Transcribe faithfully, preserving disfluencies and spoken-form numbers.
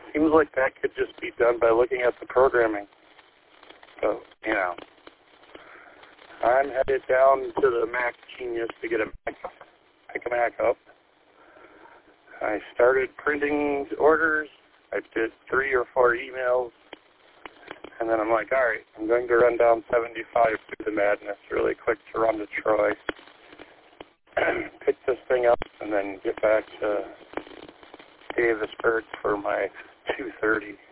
seems like that could just be done by looking at the programming. So, you know, I'm headed down to the Mac Genius to get a Mac, pick a Mac up. I started printing orders. I did three or four emails. And then I'm like, all right, I'm going to run down seventy-five through the madness really quick to run to Troy. Pick this thing up and then get back to Davisburg for my two thirty.